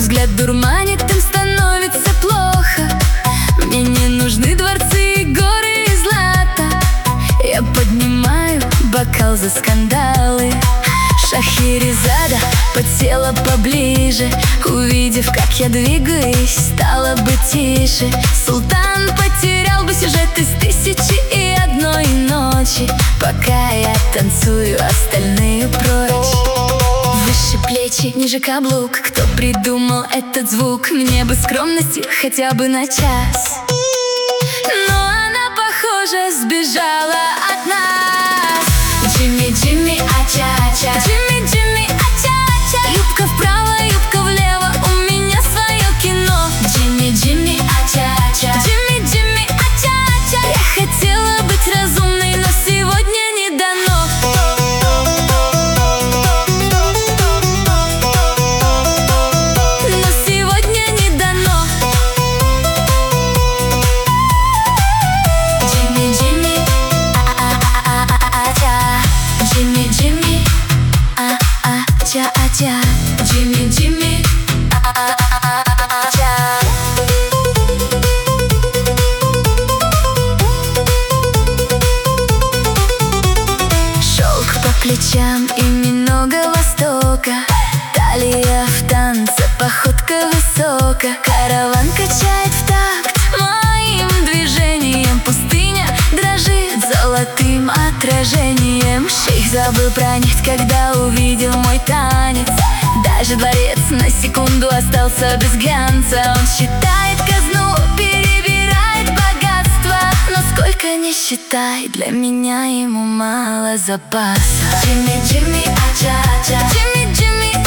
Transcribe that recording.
взгляд дурманит, им становится плохо. Мне не нужны дворцы и горы и злата. Я поднимаю бокал за скандалы. Шахерезада подсела поближе, увидев, как я двигаюсь, стало бы тише. Султан потерял бы сюжет из 1001 ночи. Пока я танцую, остальные прочь. Выше плечи, ниже каблук. Кто придумал этот звук? Мне бы скромности хотя бы на час. Но она, похоже, сбежала от нас. Джимми, Джимми, а-ча-ча. Джимми, Джимми, а-ча-ча. Юбка вправо, юбка влево, у меня свое кино. Джимми, Джимми, а-ча-ча. Джимми, Джимми, а-ча-ча. Я хотела быть разумной, но сегодня не дано. Но сегодня не дано. Джимми, Джимми, а-а-а-а-а-ча. Джимми, Джимми, а-а-ча-а-ча. Джимми, Джимми, а-а-а-а-а-ча. Шелк по плечам и немного востока. Талия в танце, походка высока. Караван качает в такт моим движением. Пустыня дрожит золотым отражением. Шейх забыл про нефть, когда увидел мой танец. Даже дворец на секунду остался без глянца. Он считает казну, перебирает богатство. Но сколько не считай, для меня ему мало запаса. Джимми, Джимми, а-ча-ча. Джимми, Джимми,